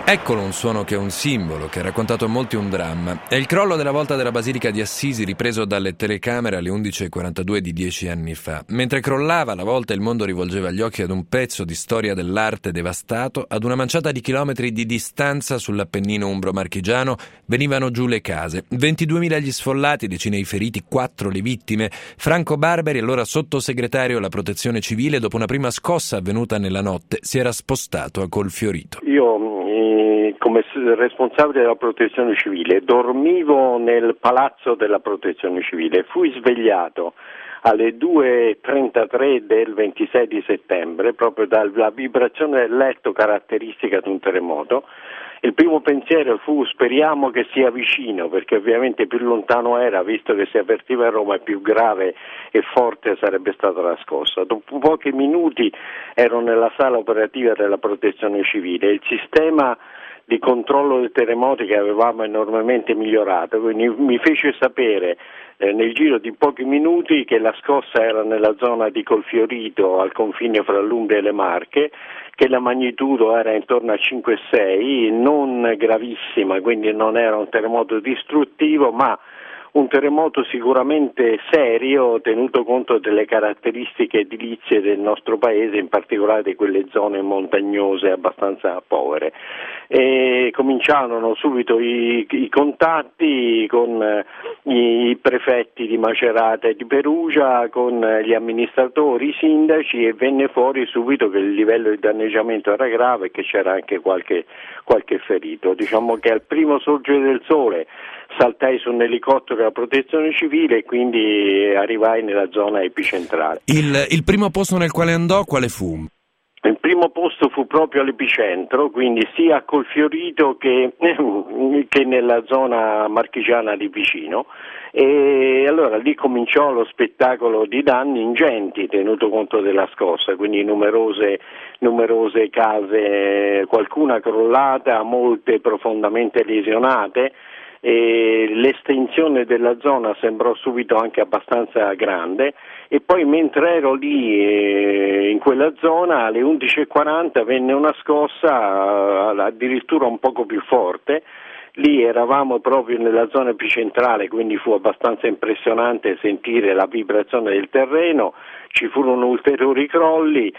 Eccolo un suono che è un simbolo, che ha raccontato a molti un dramma. È il crollo della volta della Basilica di Assisi ripreso dalle telecamere alle 11:42 di 10 anni fa. Mentre crollava la volta, il mondo rivolgeva gli occhi ad un pezzo di storia dell'arte devastato. Ad una manciata di chilometri di distanza sull'Appennino umbro-marchigiano venivano giù le case. 22.000 gli sfollati, decine i feriti, 4 le vittime. Franco Barberi, allora sottosegretario alla Protezione Civile, dopo una prima scossa avvenuta nella notte, si era spostato a Colfiorito. Io, come responsabile della Protezione Civile, dormivo nel palazzo della Protezione Civile, fui svegliato alle 2:33 del 26 di settembre, proprio dalla vibrazione del letto caratteristica di un terremoto. Il primo pensiero fu: speriamo che sia vicino, perché ovviamente più lontano era, visto che si avvertiva a Roma, più grave e forte sarebbe stata la scossa. Dopo pochi minuti ero nella sala operativa della Protezione Civile. Il sistema di controllo dei terremoti che avevamo enormemente migliorato, quindi mi fece sapere nel giro di pochi minuti che la scossa era nella zona di Colfiorito, al confine fra l'Umbria e le Marche, che la magnitudo era intorno a 5,6, non gravissima, quindi non era un terremoto distruttivo, ma un terremoto sicuramente serio, tenuto conto delle caratteristiche edilizie del nostro paese, in particolare di quelle zone montagnose abbastanza povere. E cominciarono subito i contatti con i prefetti di Macerata e di Perugia, con gli amministratori, i sindaci, e venne fuori subito che il livello di danneggiamento era grave e che c'era anche qualche ferito. Diciamo che al primo sorgere del sole saltai su un elicottero della Protezione Civile e quindi arrivai nella zona epicentrale. Il primo posto nel quale andò quale fu? Il primo posto fu proprio all'epicentro, quindi sia a Colfiorito che nella zona marchigiana di vicino, e allora lì cominciò lo spettacolo di danni ingenti tenuto conto della scossa, quindi numerose case, qualcuna crollata, molte profondamente lesionate. E l'estensione della zona sembrò subito anche abbastanza grande, e poi mentre ero lì in quella zona alle 11:40 venne una scossa addirittura un poco più forte. Lì eravamo proprio nella zona epicentrale, quindi fu abbastanza impressionante sentire la vibrazione del terreno. Ci furono ulteriori crolli.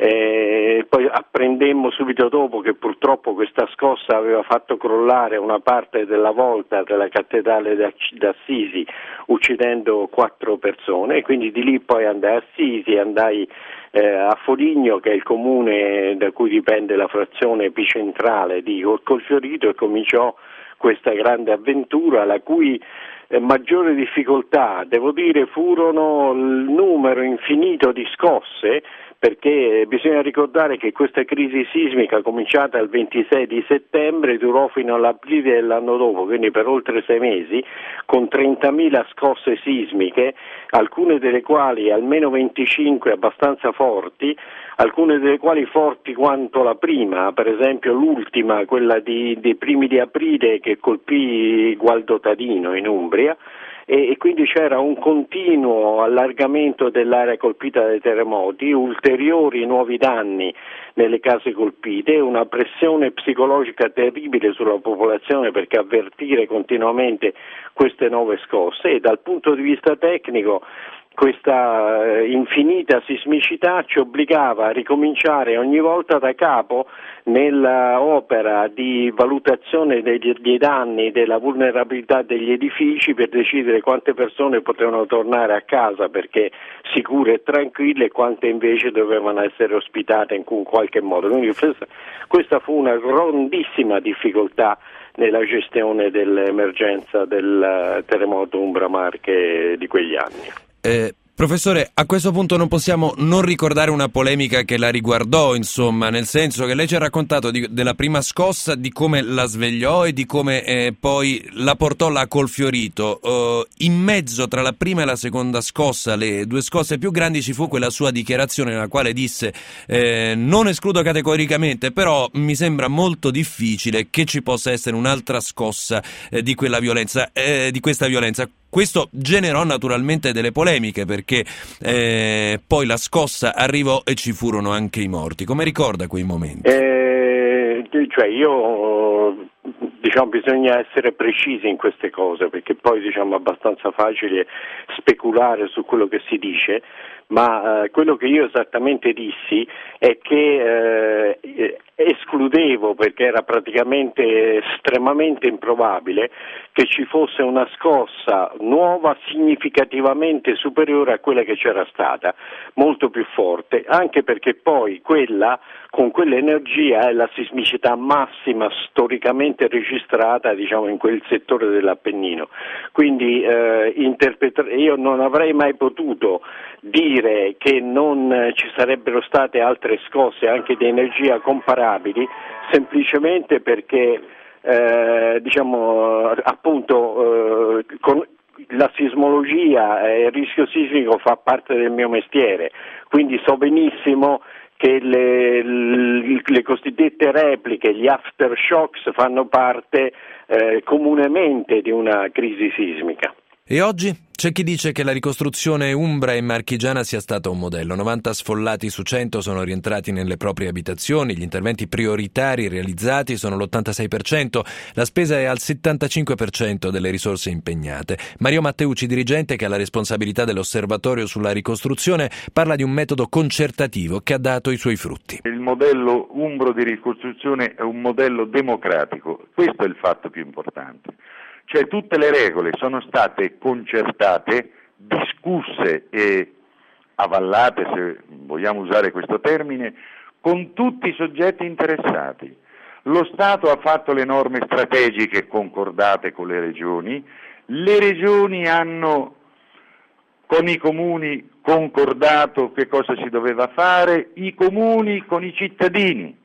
Poi apprendemmo subito dopo che purtroppo questa scossa aveva fatto crollare una parte della volta della cattedrale d'Assisi, uccidendo 4 persone, e quindi di lì poi andai a Assisi, andai a Foligno, che è il comune da cui dipende la frazione epicentrale di Colfiorito, e cominciò questa grande avventura, la cui maggiore difficoltà, devo dire, furono il numero infinito di scosse, perché bisogna ricordare che questa crisi sismica, cominciata il 26 di settembre, durò fino all'aprile dell'anno dopo, quindi per oltre 6 mesi, con 30.000 scosse sismiche, alcune delle quali almeno 25 abbastanza forti, alcune delle quali forti quanto la prima, per esempio l'ultima, quella dei primi di aprile, che colpì Gualdotadino in Umbria, e quindi c'era un continuo allargamento dell'area colpita dai terremoti, ulteriori nuovi danni nelle case colpite, una pressione psicologica terribile sulla popolazione, perché avvertire continuamente queste nuove scosse, e dal punto di vista tecnico questa infinita sismicità ci obbligava a ricominciare ogni volta da capo nell'opera di valutazione dei danni, della vulnerabilità degli edifici, per decidere quante persone potevano tornare a casa perché sicure e tranquille, e quante invece dovevano essere ospitate in qualche modo. Quindi questa fu una grandissima difficoltà nella gestione dell'emergenza del terremoto Umbra-Marche di quegli anni. Professore, a questo punto non possiamo non ricordare una polemica che la riguardò, insomma, nel senso che lei ci ha raccontato della prima scossa, di come la svegliò e di come poi la portò là a Colfiorito. In mezzo tra la prima e la seconda scossa, le 2 scosse più grandi, ci fu quella sua dichiarazione nella quale disse non escludo categoricamente, però mi sembra molto difficile che ci possa essere un'altra scossa di quella violenza, di questa violenza. Questo generò naturalmente delle polemiche, perché poi la scossa arrivò e ci furono anche i morti. Come ricorda quei momenti? cioè io diciamo bisogna essere precisi in queste cose, perché poi diciamo è abbastanza facile speculare su quello che si dice, ma quello che io esattamente dissi è che escludevo, perché era praticamente estremamente improbabile, che ci fosse una scossa nuova significativamente superiore a quella che c'era stata, molto più forte, anche perché poi con quell'energia è la sismicità massima storicamente registrata, diciamo, in quel settore dell'Appennino. Quindi io non avrei mai potuto dire che non ci sarebbero state altre scosse anche di energia comparabili, semplicemente perché con la sismologia e il rischio sismico fa parte del mio mestiere, quindi so benissimo che le cosiddette repliche, gli aftershocks fanno parte comunemente di una crisi sismica. E oggi? C'è chi dice che la ricostruzione umbra e marchigiana sia stata un modello. 90 sfollati su 100 sono rientrati nelle proprie abitazioni, gli interventi prioritari realizzati sono l'86%, la spesa è al 75% delle risorse impegnate. Mario Matteucci, dirigente che ha la responsabilità dell'Osservatorio sulla ricostruzione, parla di un metodo concertativo che ha dato i suoi frutti. Il modello umbro di ricostruzione è un modello democratico, questo è il fatto più importante. Cioè tutte le regole sono state concertate, discusse e avallate, se vogliamo usare questo termine, con tutti i soggetti interessati. Lo Stato ha fatto le norme strategiche concordate con le regioni hanno con i comuni concordato che cosa si doveva fare, i comuni con i cittadini